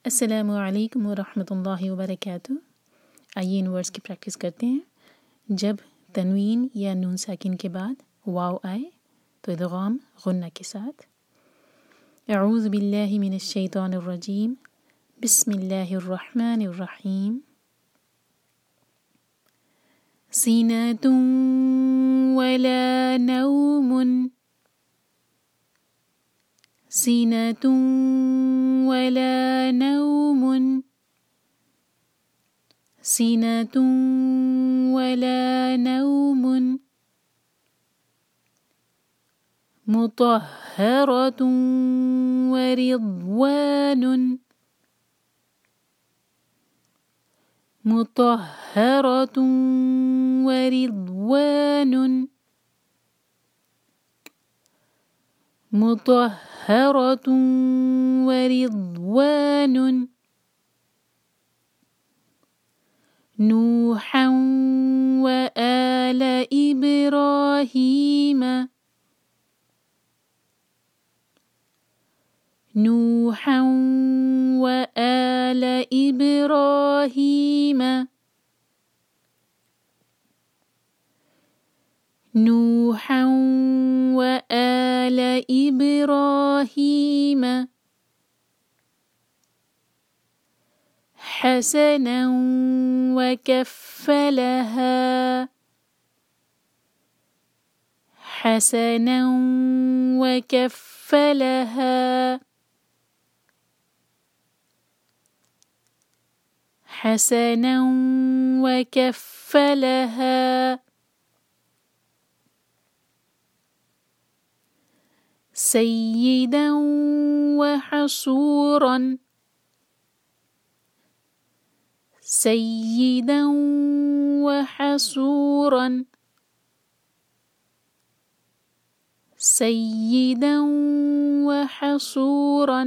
अस्सलामु अलैकुम वरहमतुल्लाहि वबरकातुह। आइए इन वर्ड्स की प्रैक्टिस करते हैं। जब तनवीन या नून साकिन के बाद वाव आए तो इदगाम गुन्ना के साथ। अऊज़ु बिल्लाहि मिनश शैतानिर रजीम, बिस्मिल्लाहिर रहमानिर रहीम। सिनतुन वला नौमुन, सिनतुन वला नौमुन, सिनतुन वला नौमुन। मुतहहरतुन वरिضवानुन, मुतहहरतुन वरिضवानुन, मुतहहरतुन वरिضवानुन। नूहा वआल इब्राहीम, नूहा वआल इब्राहीम, नूहा वआल इब्राहीम। हसना वकफ़लहा, हसना वकफ़लहा, हसना वकफ़लहा। सय्यिदा वहसूरा, सय्यिदा वहसूरा, सय्यिदा वहसूरा।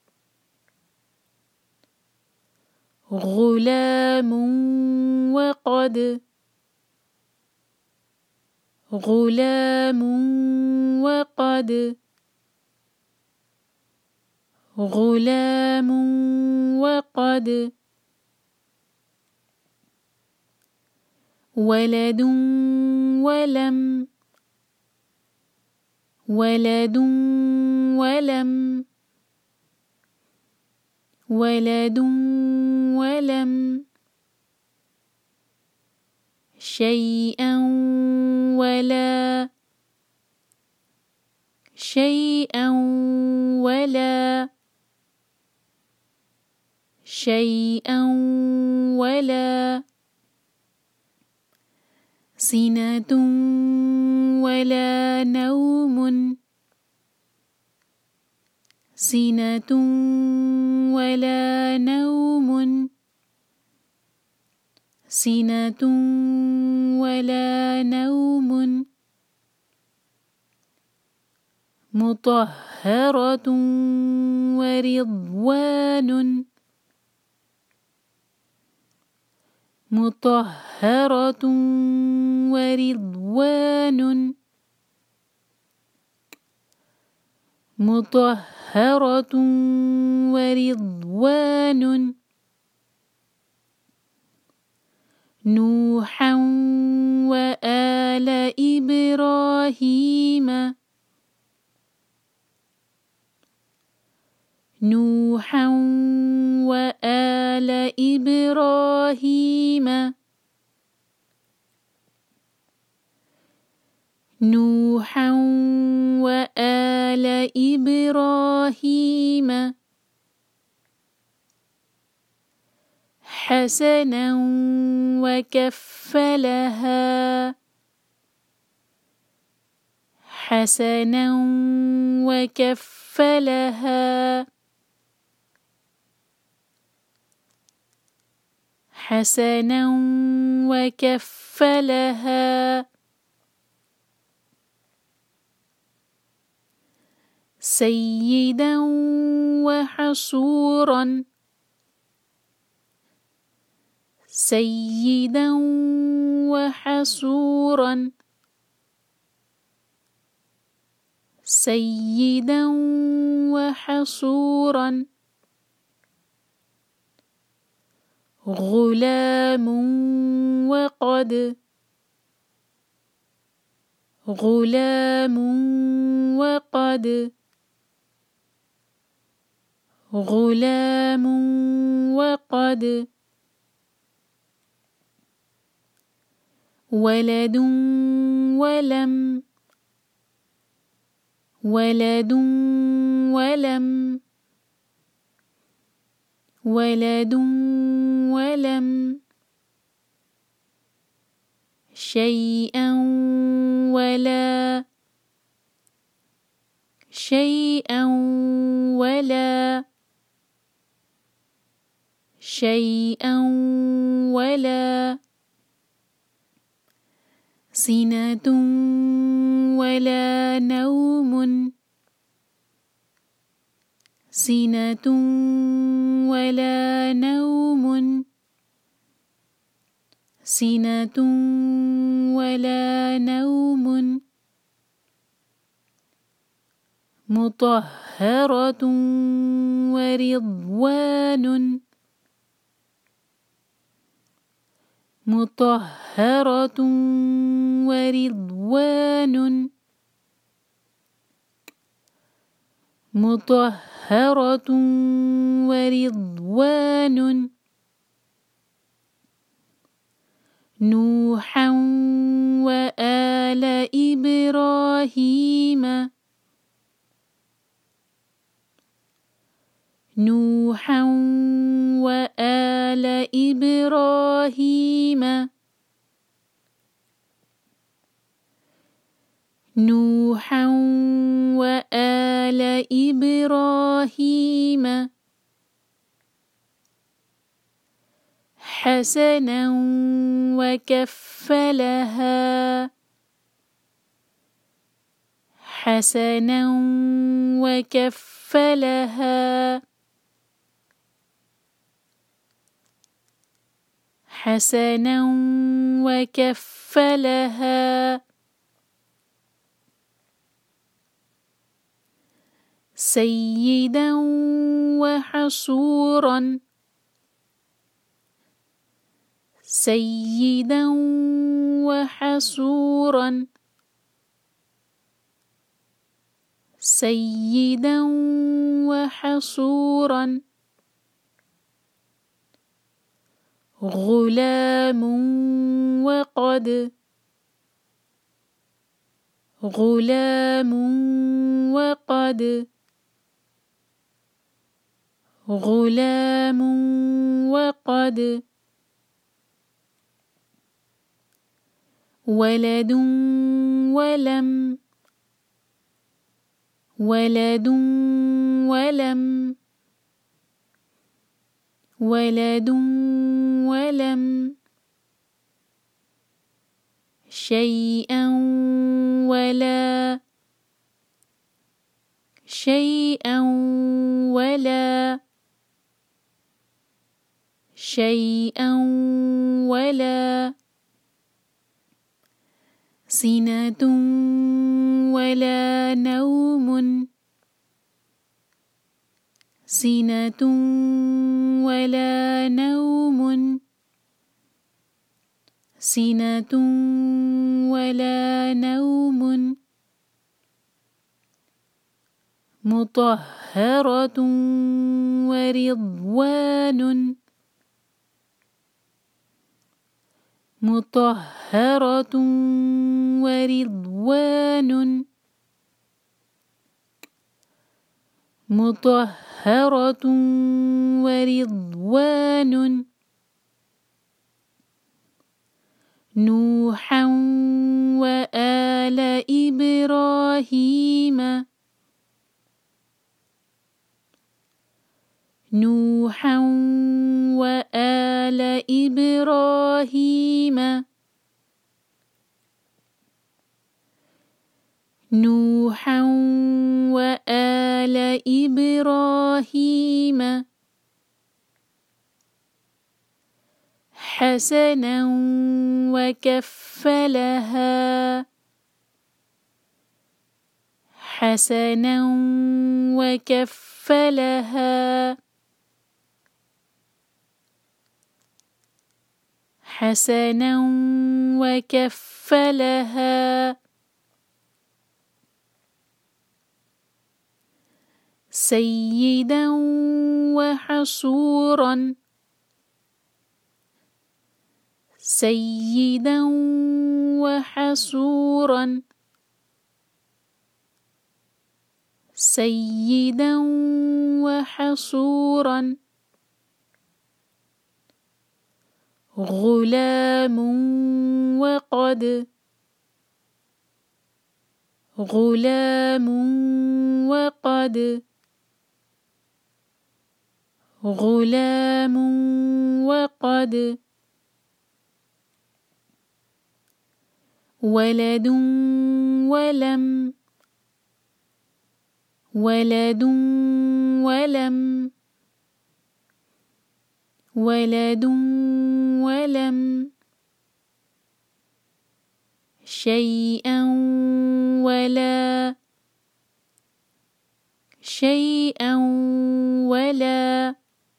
गुलाम वक़द, गुलाम वक़द, गुलाम वक़द। वलदुन वलम, वलदुन वलम, वलदुन वलम। शैअन वला, शैअन वला, शैअन वला। सिनतुन वला नौमुन, सिनतुन वला नौमुन, सिनतुन वला नौमुन। मुतहहरतुन वरिضवानुन, मुतहहरतुन वरिضवानुन, मुतहहरतुन वरिضवानुन। नूहा वआल इब्राहीम, नूहा वआल इब्राहीम, नूहा वआल इब्राहीम। हसना वकफ़लहा, हसना वकफ़लहा, हसना वकफ़लहा। सय्यिदा वहसूरा, सय्यिदा وحصورا سيدا وحصورا غلام وقد غلام وقد غلام وقد ولد ولم ولد ولم ولد ولم شيئا ولا شيئا ولا شيئا ولا سنة ولا نوم سنة ولا نوم سنة ولا نوم مطهرة ورضوان مطهرة ورضوان مطهرة ورضوان نوحا وآل إبراهيم نوحا وآل إبراهيم نوحا وآل إبراهيم حسنا وكفلها حسنا وكفلها حسنا وكفلها سيدا وحصورا سيدا وحصورا سيدا وحصورا غلام وقد غلام وقد غلام وقد ولد ولم ولد ولم ولد ولم شيئا ولا شيئا ولا شيئا ولا سنة ولا نوم سنة ولا نوم سنة ولا نوم مطهرة ورضوان مطهرة ورضوان مطهرة ورضوان نوحا وآل إبراهيم نوحا وآل إبراهيم نوحا وآل إبراهيم حسنا وكفلها حسنا وكفلها حسنا وكفلها سيدا وحصورا سيدا وحصورا سيدا وحصورا غلام وقد غلام وقد غلام وقد ولد ولم ولد ولم ولد ولم شيئا ولا شيئا ولا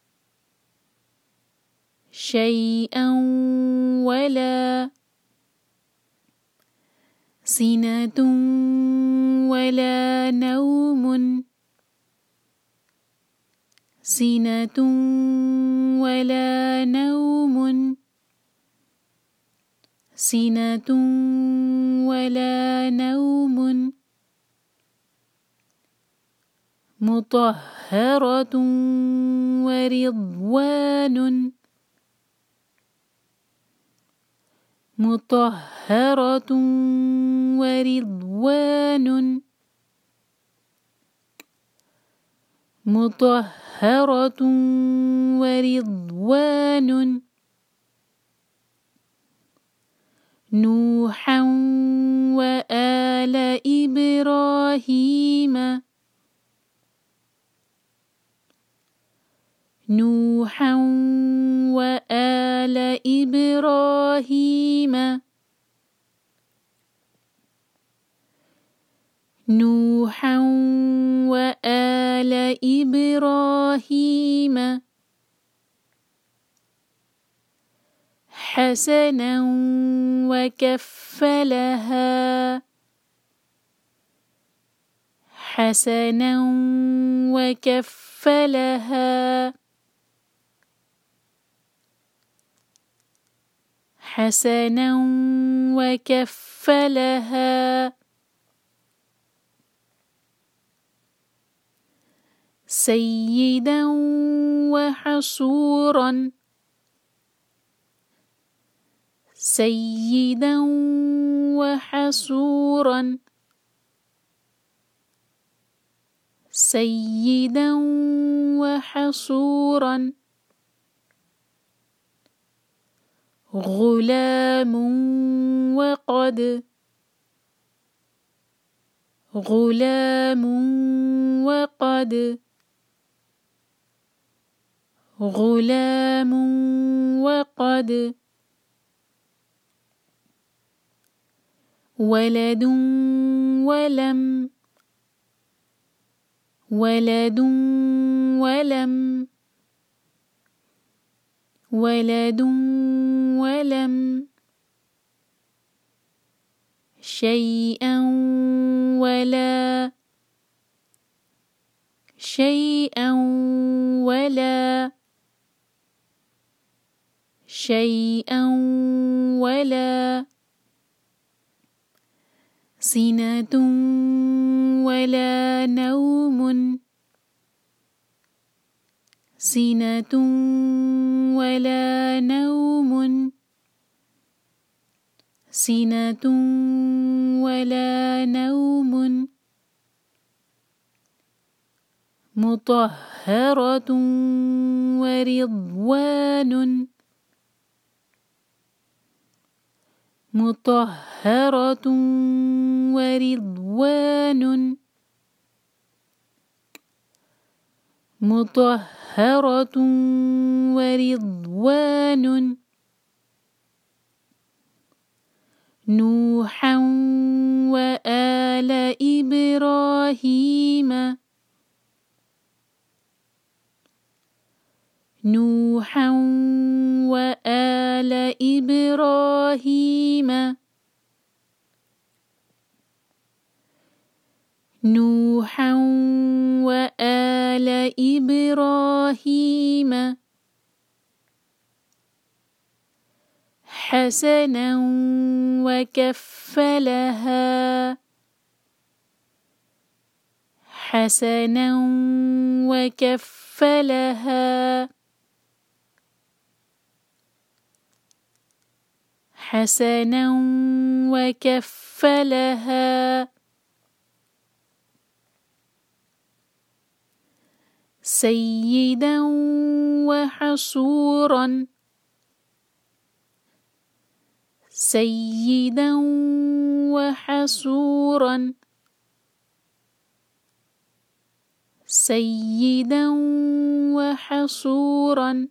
شيئا ولا سنة ولا نوم سنة ولا نوم سنة ولا نوم مطهرة ورضوان مطهرة ورضوان مطهرة ورضوان نوحا وآل إبراهيم نوحا وآل إبراهيم نوحا وآل إبراهيم حسنا وكفلها حسنا وكفلها حسنا وكفلها سيدا وحصورا سيدا وحصورا سيدا وحصورا غلام وقد غلام وقد غلام وقد ولد ولم ولد ولم ولد ولم شيئا ولا شيئا ولا شيئا ولا سنة ولا نوم سنة ولا نوم سنة ولا نوم مطهرة ورضوان مطهرة ورضوان مطهرة ورضوان نوحا وآل إبراهيم نوحا وآل وآل إبراهيم نوحا وآل إبراهيم حسنا وكفلها حسنا وكفلها حسنا وكفلها سيدا وحصورا سيدا وحصورا سيدا وحصورا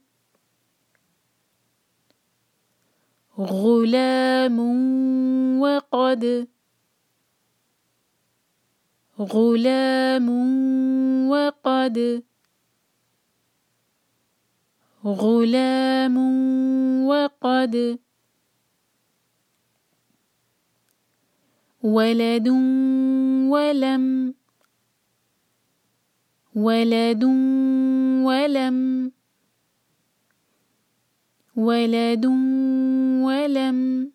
غلام وقد غلام وقد غلام وقد ولد ولم ولد ولم ولد ولم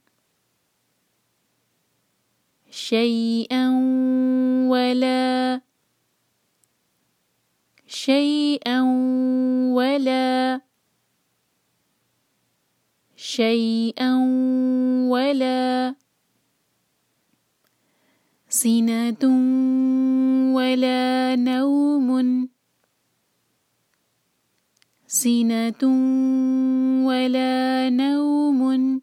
شيئا ولا شيئا ولا شيئا ولا سنة ولا نوم سنة ولا نوم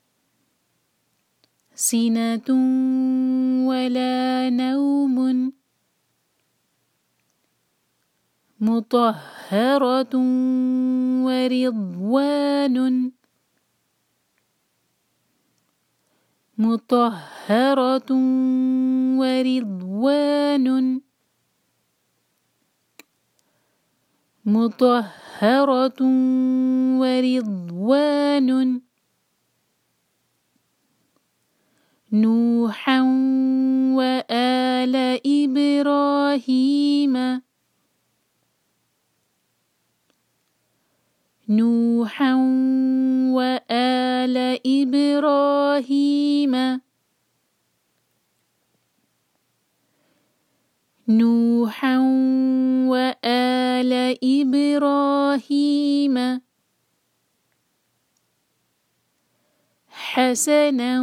سنة ولا نوم مطهرة ورضوان مطهرة ورضوان مطهرة ورضوان نوحا وآل إبراهيم نوحا وآل إبراهيم نوحا وآل إبراهيم حسنا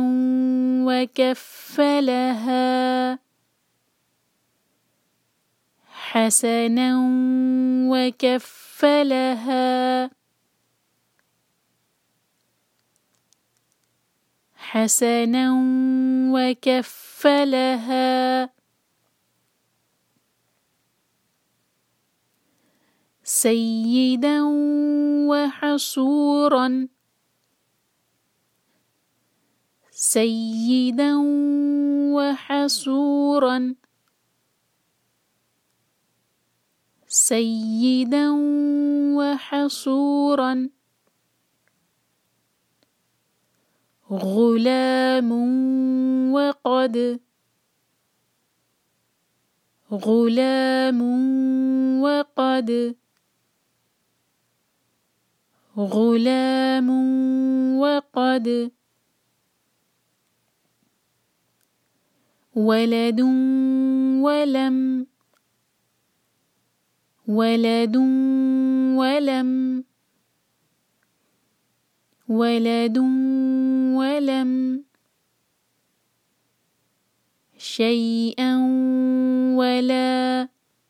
وكفلها حسنا وكفلها حسنا وكفلها سيدا وحصورا سيدا وحصورا سيدا وحصورا غلام وقد غلام وقد غلام وقد ولد ولم ولد ولم ولد ولم شيئا ولا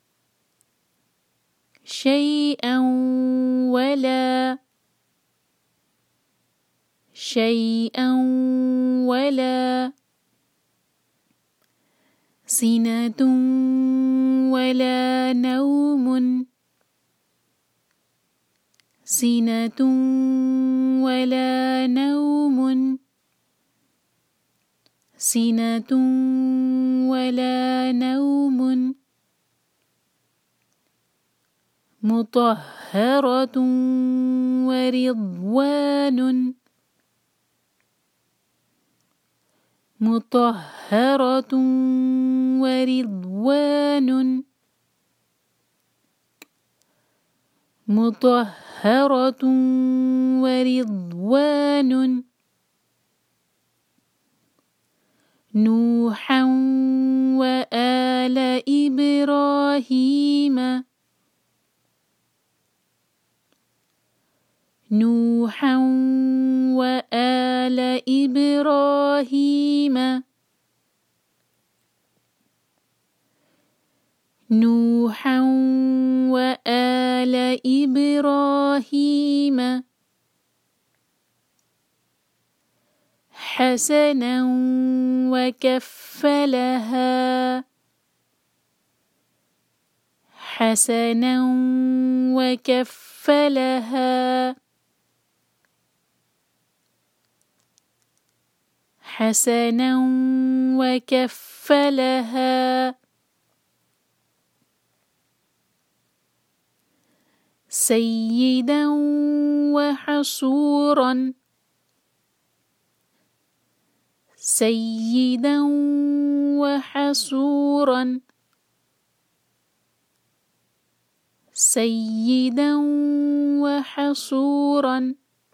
شيئا ولا شيئا ولا سنة ولا نوم سنة ولا نوم سنة ولا نوم مطهرة ورضوان مطهرة ورضوان مطهرة ورضوان نوحا وآل إبراهيم نوحا وآل إبراهيم نوحا وآل إبراهيم حسنا وكفلها حسنا وكفلها حسنا وكفلها سيدا وحصورا سيدا وحصورا سيدا وحصورا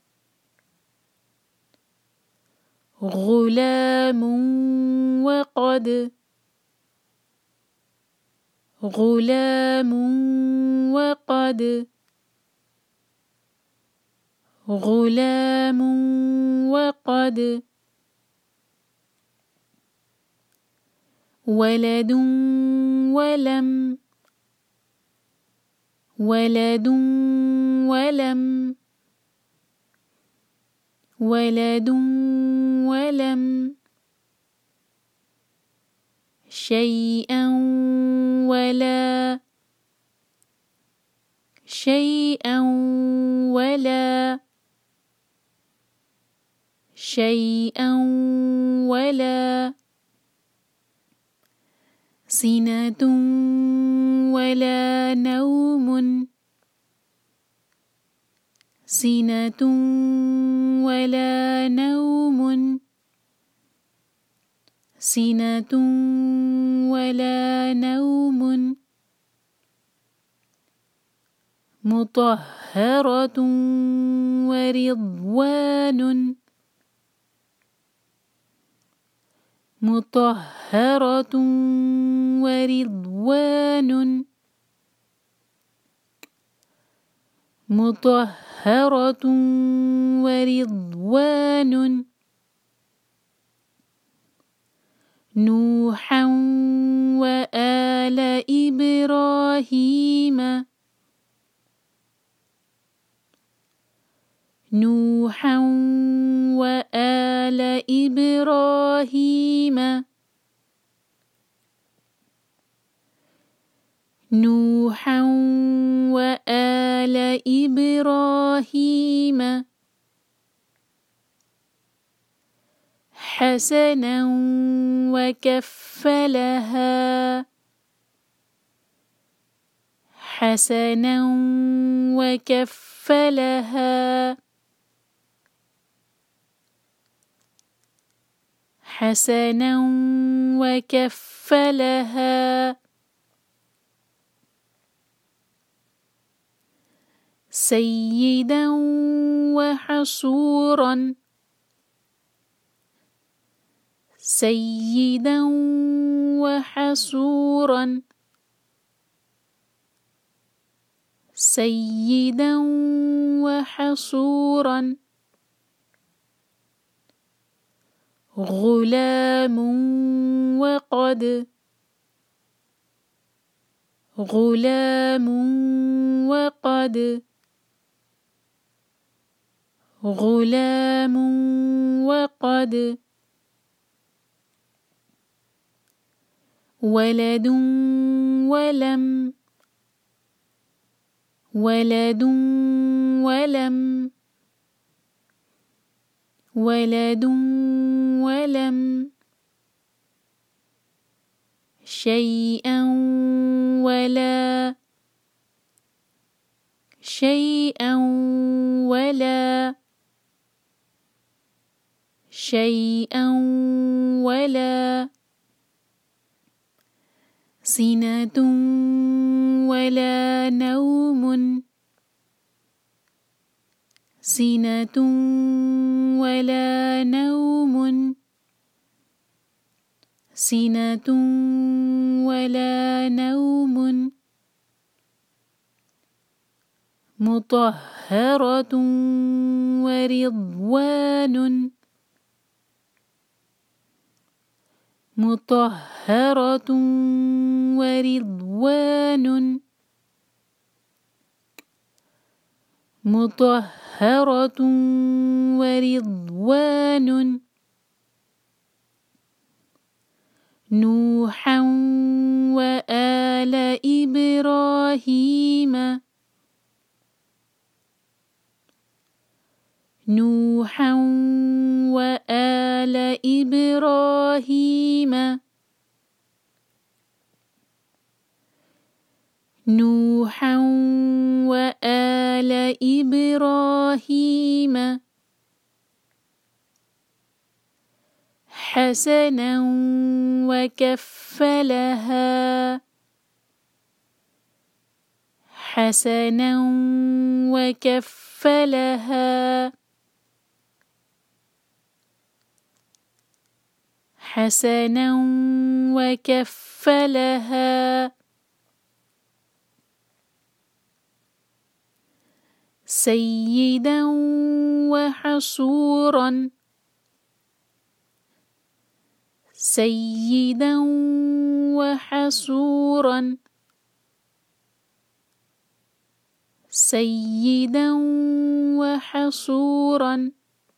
غلام وقد غلام وقد غلام وقد ولد ولم ولد ولم ولد ولم شيئا ولا شيئا ولا شيئا ولا سنة ولا نوم سنة ولا نوم سنة ولا نوم مطهرة ورضوان مطهرة ورضوان مطهرة ورضوان نوحا وآل إبراهيم نوحا وآل إبراهيم نوحا وآل إبراهيم حسنا وكفلها حسنا وكفلها حسنا وكفلها سيدا وحصورا سيدا وحصورا سيدا وحصورا غلام وقد غلام وقد غلام وقد ولد ولم ولد ولم ولد ولم شيئا ولا شيئا ولا شيئا ولا سنة ولا نوم سنة ولا نوم سنة ولا نوم مطهرة ورضوان مطهرة ورضوان مطهرة ورضوان نوحا وآل إبراهيم نوحا وآل إبراهيم نوحا وآل إبراهيم حسنا وكفلها حسنا وكفلها حسنا وكفلها سيدا وحصورا سيدا وحصورا سيدا وحصورا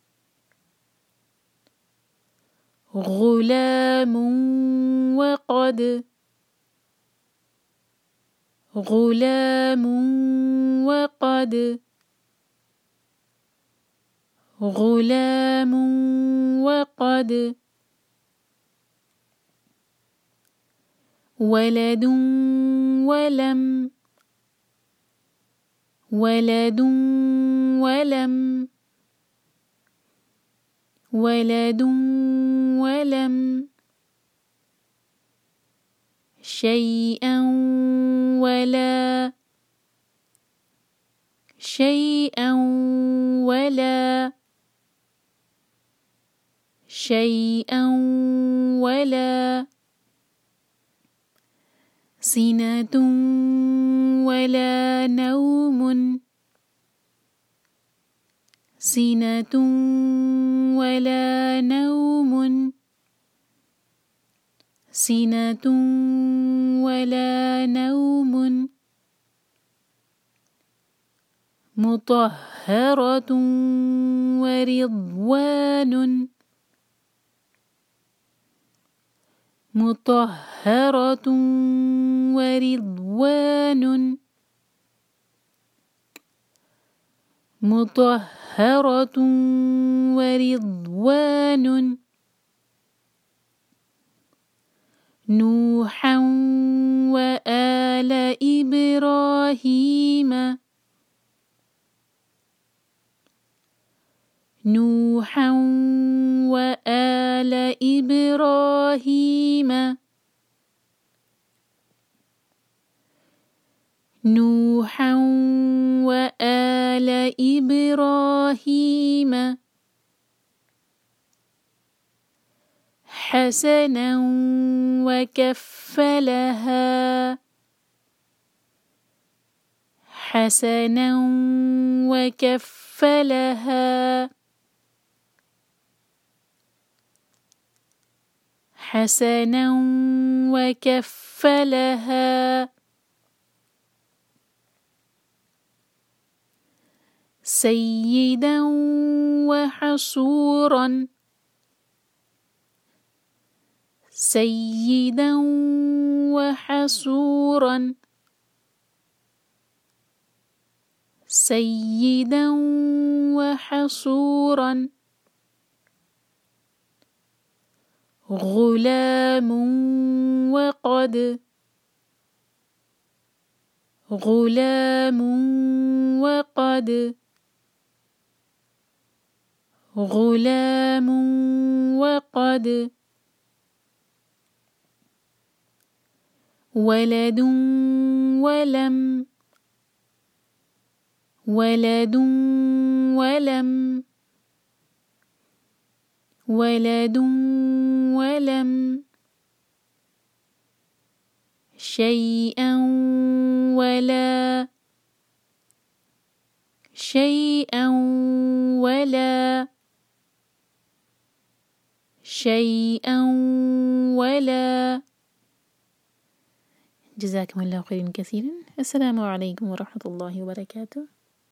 غلام وقد غلام وقد غلام وقد ولد ولم ولد ولم ولد ولم شيئا ولا شيئا ولا شيئا ولا سنة ولا نوم سنة ولا نوم سنة ولا نوم مطهرة ورضوان مطهرة ورضوان مطهرة ورضوان نوحا وآل إبراهيم نوحا وآل إبراهيم نوحا وآل إبراهيم حسنا وكفلها حسنا وكفلها حسنا وكفلها سيدا وحصورا سيدا وحصورا سيدا وحصورا غلام وقد غلام وقد غلام وقد ولد ولم ولد ولم ولد ولم شيئا ولا شيئا ولا شيئا ولا. جزاكم الله خيرا كثيرا. السلام عليكم ورحمة الله وبركاته.